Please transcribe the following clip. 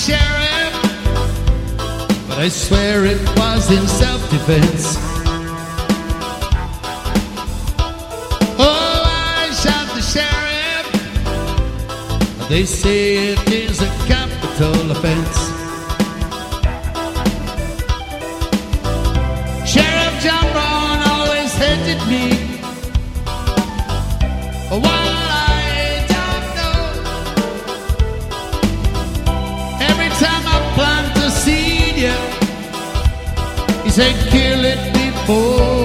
sheriff, but I swear it was in self-defense. Oh, I shot the sheriff, but they say it is a capital offense. Sheriff John Brown always hated me. While I don't know, every time I plant a seed, yeah, he said kill it before